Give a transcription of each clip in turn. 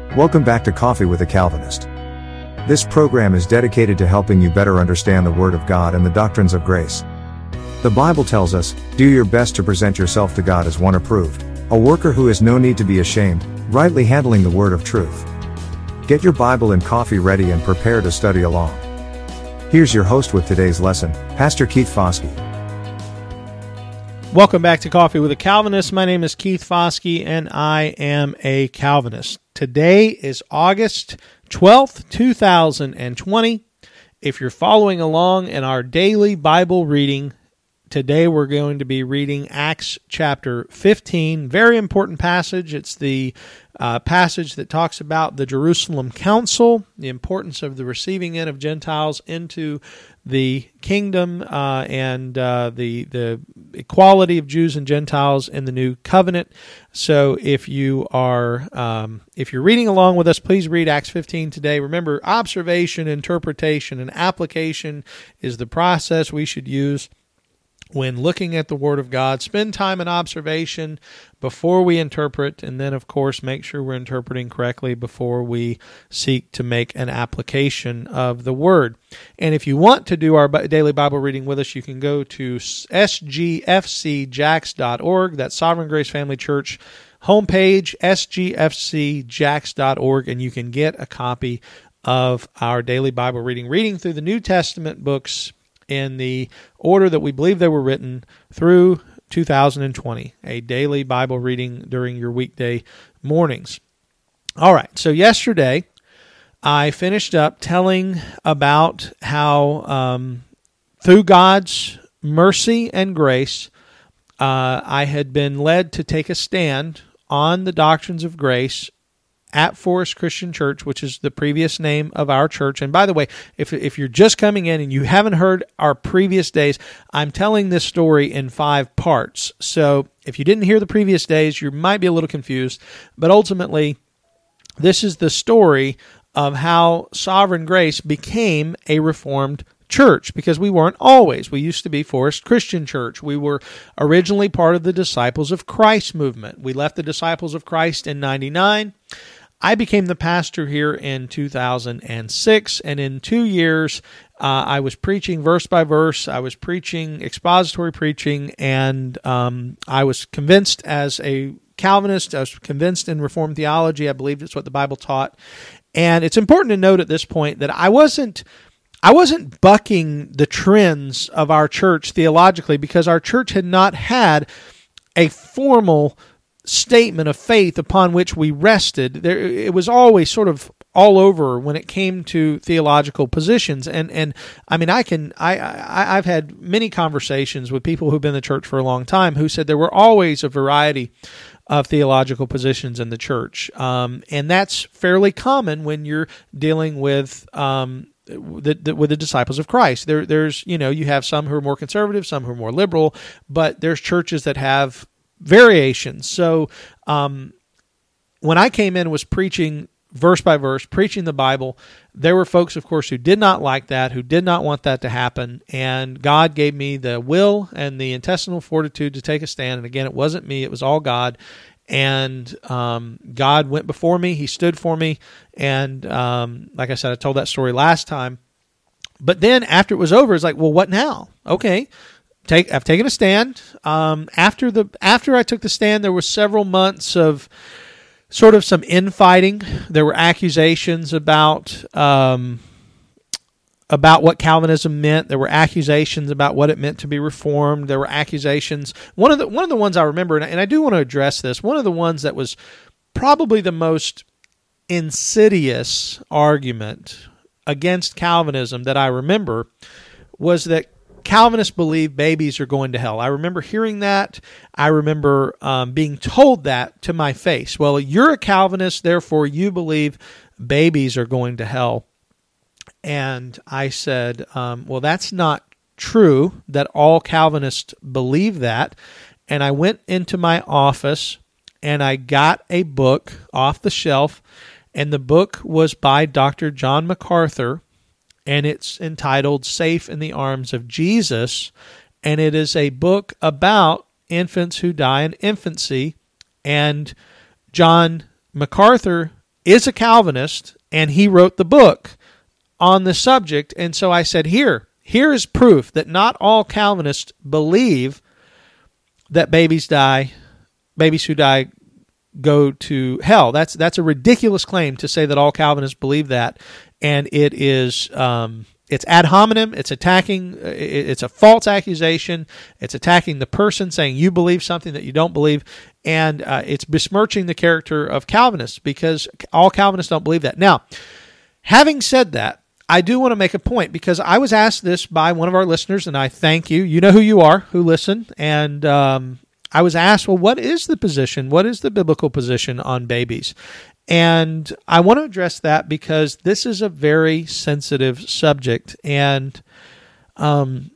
Welcome back to Coffee with a Calvinist. This program is dedicated to helping you better understand the Word of God and the doctrines of grace. The Bible tells us, "Do your best to present yourself to God as one approved, a worker who has no need to be ashamed, rightly handling the word of truth." Get your Bible and coffee ready and prepare to study along. Here's your host with today's lesson, Pastor Keith Foskey. Welcome back to Coffee with a Calvinist. My name is Keith Foskey, and I am a Calvinist. Today is August 12th, 2020. If you're following along in our daily Bible reading, today we're going to be reading Acts chapter 15. Very important passage. It's the passage that talks about the Jerusalem Council, the importance of the receiving in of Gentiles into the kingdom, and the equality of Jews and Gentiles in the new covenant. So if you're reading along with us, please read Acts 15 today. Remember, observation, interpretation, and application is the process we should use when looking at the Word of God. Spend time in observation before we interpret, and then, of course, make sure we're interpreting correctly before we seek to make an application of the Word. And if you want to do our daily Bible reading with us, you can go to sgfcjax.org, that's Sovereign Grace Family Church homepage, sgfcjax.org, and you can get a copy of our daily Bible reading through the New Testament books in the order that we believe they were written through 2020, a daily Bible reading during your weekday mornings. All right, so yesterday I finished up telling about how through God's mercy and grace, I had been led to take a stand on the doctrines of grace at Forest Christian Church, which is the previous name of our church. And by the way, if you're just coming in and you haven't heard our previous days, I'm telling this story in 5 parts. So if you didn't hear the previous days, you might be a little confused. But ultimately, this is the story of how Sovereign Grace became a Reformed church, because we weren't always. We used to be Forest Christian Church. We were originally part of the Disciples of Christ movement. We left the Disciples of Christ in 1999. I became the pastor here in 2006, and in 2 years, I was preaching verse by verse. I was preaching expository preaching, and I was convinced as a Calvinist. I was convinced in Reformed theology. I believed it's what the Bible taught. And it's important to note at this point that I wasn't bucking the trends of our church theologically, because our church had not had a formal statement of faith upon which we rested. It was always sort of all over when it came to theological positions. And I mean, I've had many conversations with people who've been in the church for a long time who said there were always a variety of theological positions in the church. And that's fairly common when you're dealing with with the Disciples of Christ. There's you have some who are more conservative, some who are more liberal, but there's churches that have variations. So when I came in and was preaching verse by verse, preaching the Bible, there were folks, of course, who did not like that, who did not want that to happen, and God gave me the will and the intestinal fortitude to take a stand. And again, it wasn't me, it was all God. And God went before me, He stood for me, and like I said, I told that story last time. But then after it was over, it's like, well, what now? Okay, I've taken a stand. After I took the stand, there were several months of sort of some infighting. There were accusations about what Calvinism meant. There were accusations about what it meant to be Reformed. There were accusations. One of the ones I remember, and I do want to address this, one of the ones that was probably the most insidious argument against Calvinism that I remember was that Calvinists believe babies are going to hell. I remember hearing that. I remember being told that to my face. Well, you're a Calvinist, therefore you believe babies are going to hell. And I said, well, that's not true that all Calvinists believe that. And I went into my office and I got a book off the shelf, and the book was by Dr. John MacArthur, and it's entitled Safe in the Arms of Jesus, and it is a book about infants who die in infancy, and John MacArthur is a Calvinist, and he wrote the book on the subject. And so I said, here is proof that not all Calvinists believe that babies who die go to hell. That's a ridiculous claim to say that all Calvinists believe that, and it is it's ad hominem. It's attacking. It's a false accusation. It's attacking the person, saying you believe something that you don't believe, and it's besmirching the character of Calvinists, because all Calvinists don't believe that. Now, having said that, I do want to make a point, because I was asked this by one of our listeners, and I thank you. You know who you are, who listen, and I was asked, well, what is the position? What is the biblical position on babies? And I want to address that because this is a very sensitive subject, and I'm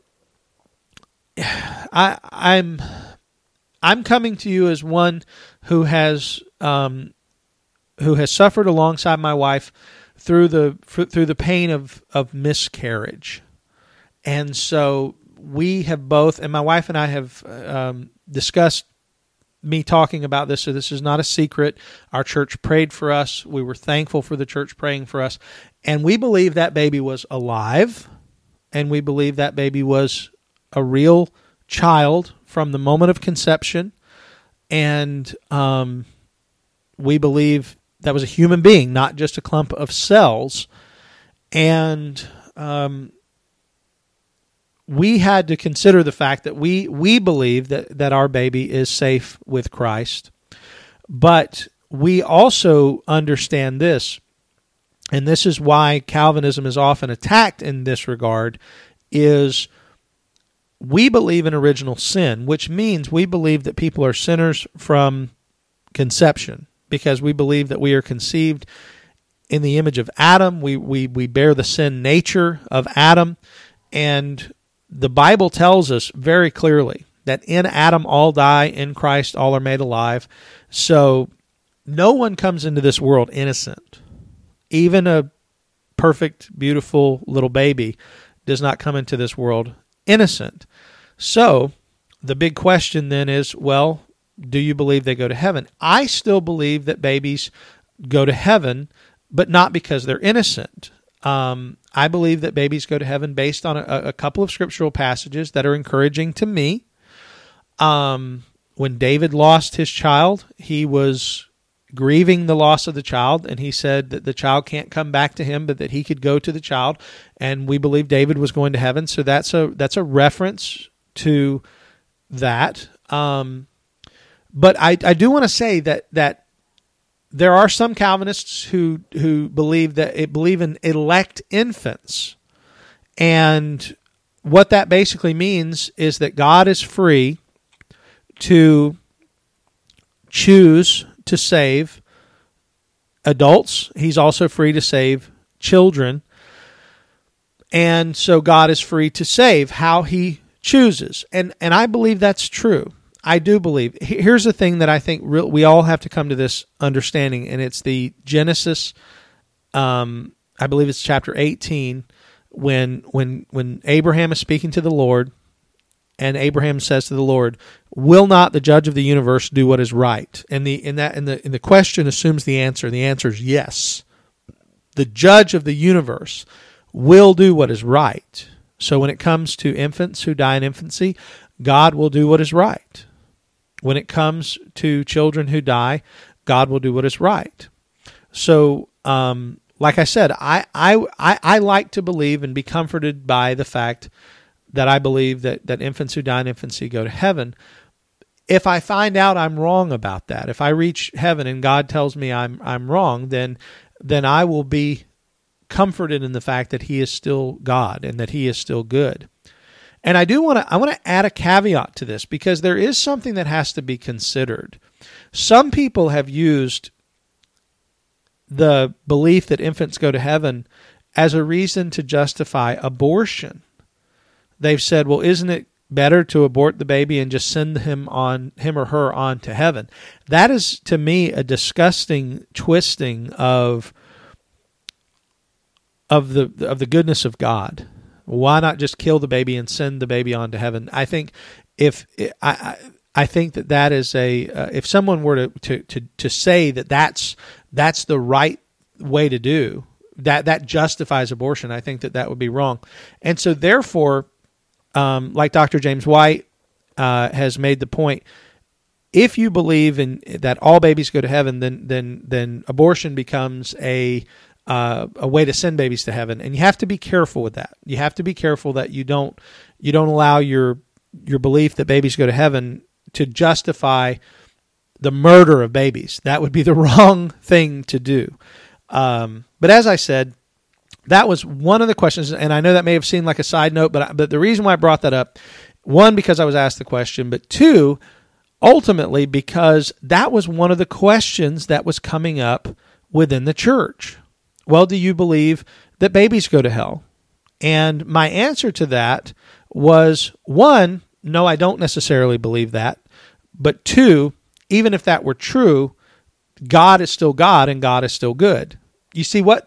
coming to you as one who has suffered alongside my wife through the pain of miscarriage, and so we have both, and my wife and I have discussed me talking about this, so this is not a secret. Our church prayed for us. We were thankful for the church praying for us. And we believe that baby was alive, and we believe that baby was a real child from the moment of conception. And we believe that was a human being, not just a clump of cells. And we had to consider the fact that we believe that our baby is safe with Christ. But we also understand this, and this is why Calvinism is often attacked in this regard, is we believe in original sin, which means we believe that people are sinners from conception, because we believe that we are conceived in the image of Adam. We bear the sin nature of Adam, and the Bible tells us very clearly that in Adam all die, in Christ all are made alive. So no one comes into this world innocent. Even a perfect, beautiful little baby does not come into this world innocent. So the big question then is, well, do you believe they go to heaven? I still believe that babies go to heaven, but not because they're innocent. I believe that babies go to heaven based on a couple of scriptural passages that are encouraging to me. When David lost his child, he was grieving the loss of the child, and he said that the child can't come back to him, but that he could go to the child, and we believe David was going to heaven. So that's a reference to that. But I do want to say that there are some Calvinists who believe in elect infants, and what that basically means is that God is free to choose to save adults. He's also free to save children, and so God is free to save how He chooses, and I believe that's true. I do believe. Here's the thing that I think we all have to come to this understanding, and it's the Genesis, I believe it's chapter 18, when Abraham is speaking to the Lord, and Abraham says to the Lord, "Will not the judge of the universe do what is right?" And the question assumes the answer. The answer is yes. The judge of the universe will do what is right. So when it comes to infants who die in infancy, God will do what is right. When it comes to children who die, God will do what is right. So, like I said, I like to believe and be comforted by the fact that I believe that infants who die in infancy go to heaven. If I find out I'm wrong about that, if I reach heaven and God tells me I'm wrong, then I will be comforted in the fact that He is still God and that He is still good. And I want to add a caveat to this, because there is something that has to be considered. Some people have used the belief that infants go to heaven as a reason to justify abortion. They've said, well, isn't it better to abort the baby and just send him or her on to heaven? That is, to me, a disgusting twisting of the goodness of God. Why not just kill the baby and send the baby on to heaven? I think I think that is if someone were to say that that's that's the right way to do. That justifies abortion. I think that would be wrong. And so therefore, like Dr. James White has made the point, if you believe in that all babies go to heaven, then abortion becomes a way to send babies to heaven, and you have to be careful with that. You have to be careful that you don't allow your belief that babies go to heaven to justify the murder of babies. That would be the wrong thing to do. But as I said, that was one of the questions, and I know that may have seemed like a side note, but the reason why I brought that up, one, because I was asked the question, but two, ultimately because that was one of the questions that was coming up within the church. Well, do you believe that babies go to hell? And my answer to that was, one, no, I don't necessarily believe that. But two, even if that were true, God is still God and God is still good. You see, what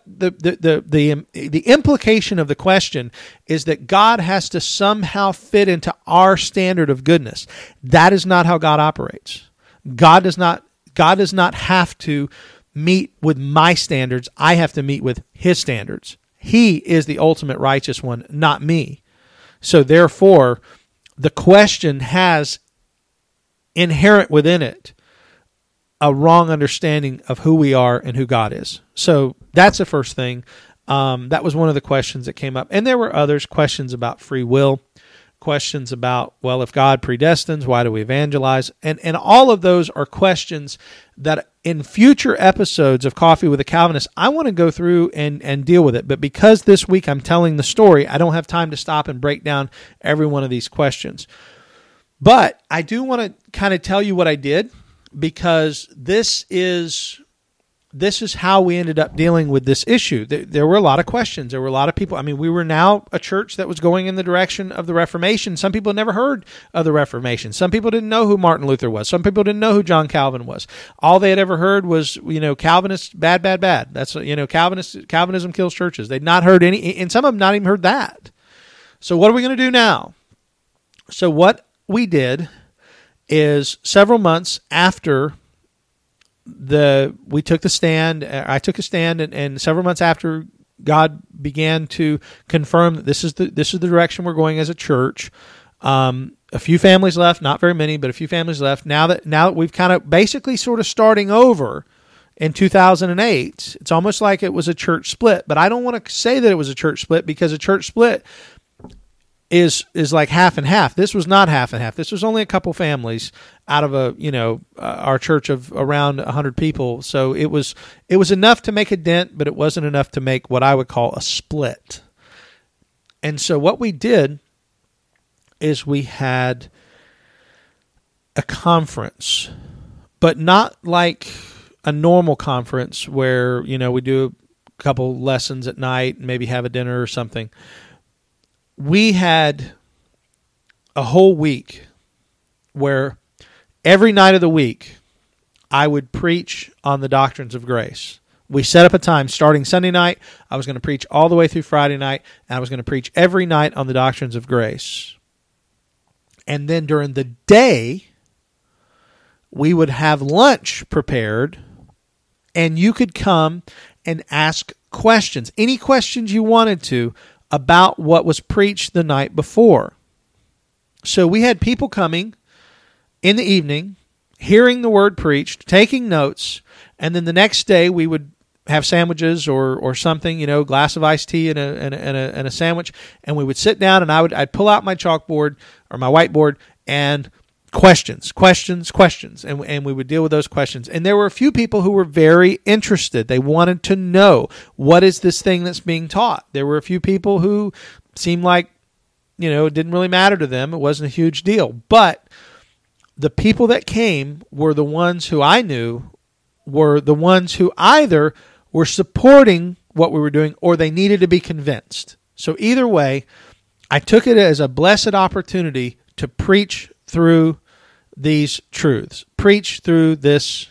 the implication of the question is that God has to somehow fit into our standard of goodness. That is not how God operates. God does not have to meet with my standards. I have to meet with His standards. He is the ultimate righteous one, not me. So therefore, the question has inherent within it a wrong understanding of who we are and who God is. So that's the first thing. That was one of the questions that came up. And there were others, questions about free will, questions about, well, if God predestines, why do we evangelize? And all of those are questions that in future episodes of Coffee with a Calvinist, I want to go through and deal with it. But because this week I'm telling the story, I don't have time to stop and break down every one of these questions. But I do want to kind of tell you what I did, because this is how we ended up dealing with this issue. There were a lot of questions. There were a lot of people. I mean, we were now a church that was going in the direction of the Reformation. Some people never heard of the Reformation. Some people didn't know who Martin Luther was. Some people didn't know who John Calvin was. All they had ever heard was, Calvinists, bad, bad, bad. That's, Calvinism kills churches. They'd not heard any, and some of them not even heard that. So what are we going to do now? So what we did is several months after we took the stand, I took a stand, and several months after God began to confirm that this is the direction we're going as a church. A few families left, not very many, but a few families left. Now that we've kind of basically sort of starting over in 2008, it's almost like it was a church split. But I don't want to say that it was a church split, because a church split is like half and half. This was not half and half. This was only a couple families out of our church of around 100 people. So it was enough to make a dent, but it wasn't enough to make what I would call a split. And so what we did is we had a conference, but not like a normal conference where, we do a couple lessons at night and maybe have a dinner or something. We had a whole week where every night of the week I would preach on the doctrines of grace. We set up a time starting Sunday night. I was going to preach all the way through Friday night, and I was going to preach every night on the doctrines of grace. And then during the day, we would have lunch prepared, and you could come and ask questions, any questions you wanted to, about what was preached the night before. So we had people coming in the evening, hearing the word preached, taking notes, and then the next day we would have sandwiches or something, glass of iced tea and a sandwich, and we would sit down, and I'd pull out my chalkboard or my whiteboard and questions, and we would deal with those questions. And there were a few people who were very interested. They wanted to know, what is this thing that's being taught? There were a few people who seemed like, it didn't really matter to them. It wasn't a huge deal. But the people that came were the ones who I knew were the ones who either were supporting what we were doing or they needed to be convinced. So either way, I took it as a blessed opportunity to preach through these truths, preach through this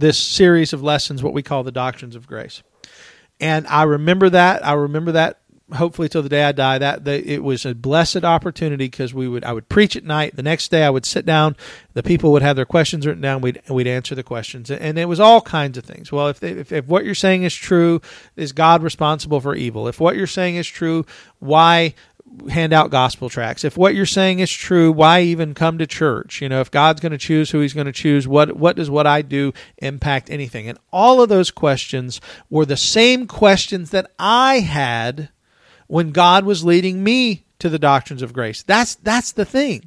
series of lessons, what we call the doctrines of grace. And I remember that hopefully till the day I die. It was a blessed opportunity because I would preach at night. The next day I would sit down. The people would have their questions written down. We'd answer the questions, and it was all kinds of things. Well, if what you're saying is true, is God responsible for evil? If what you're saying is true, why hand out gospel tracts? If what you're saying is true, why even come to church? If God's going to choose who He's going to choose, what does what I do impact anything? And all of those questions were the same questions that I had when God was leading me to the doctrines of grace. That's the thing.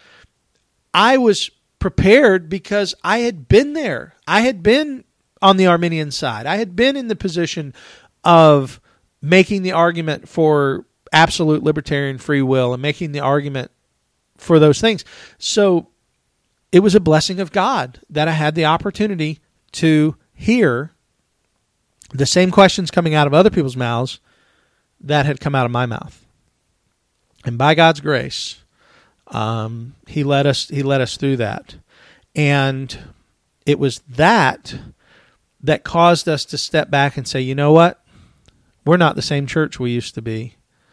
I was prepared because I had been there. I had been on the Arminian side. I had been in the position of making the argument for absolute libertarian free will and making the argument for those things. So it was a blessing of God that I had the opportunity to hear the same questions coming out of other people's mouths that had come out of my mouth. And by God's grace, He led us through that. And it was that caused us to step back and say, you know what? We're not the same church we used to be.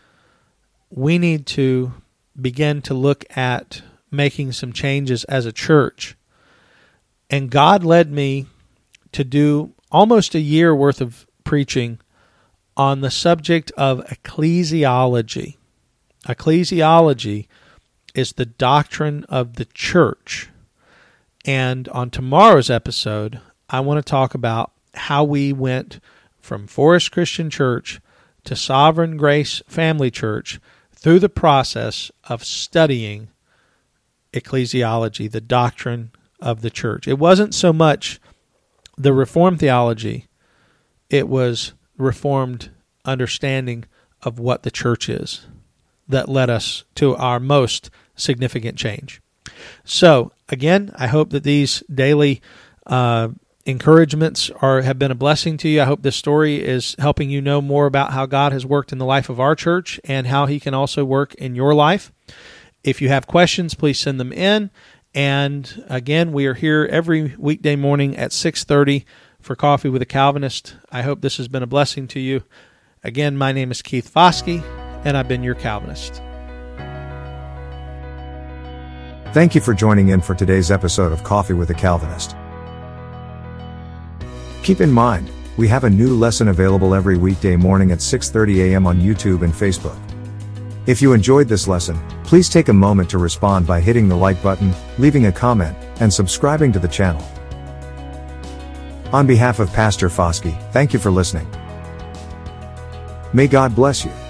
We need to begin to look at making some changes as a church. And God led me to do almost a year worth of preaching on the subject of ecclesiology. Ecclesiology is the doctrine of the church. And on tomorrow's episode, I want to talk about how we went from Forest Christian Church to Sovereign Grace Family Church through the process of studying ecclesiology, the doctrine of the church. It wasn't so much the Reformed theology, it was Reformed understanding of what the church is that led us to our most significant change. So, again, I hope that these daily encouragements have been a blessing to you. I hope this story is helping you know more about how God has worked in the life of our church and how He can also work in your life. If you have questions, please send them in. And again, we are here every weekday morning at 6:30 for Coffee with a Calvinist. I hope this has been a blessing to you. Again, my name is Keith Foskey, and I've been your Calvinist. Thank you for joining in for today's episode of Coffee with a Calvinist. Keep in mind, we have a new lesson available every weekday morning at 6:30 a.m. on YouTube and Facebook. If you enjoyed this lesson, please take a moment to respond by hitting the like button, leaving a comment, and subscribing to the channel. On behalf of Pastor Foskey, thank you for listening. May God bless you.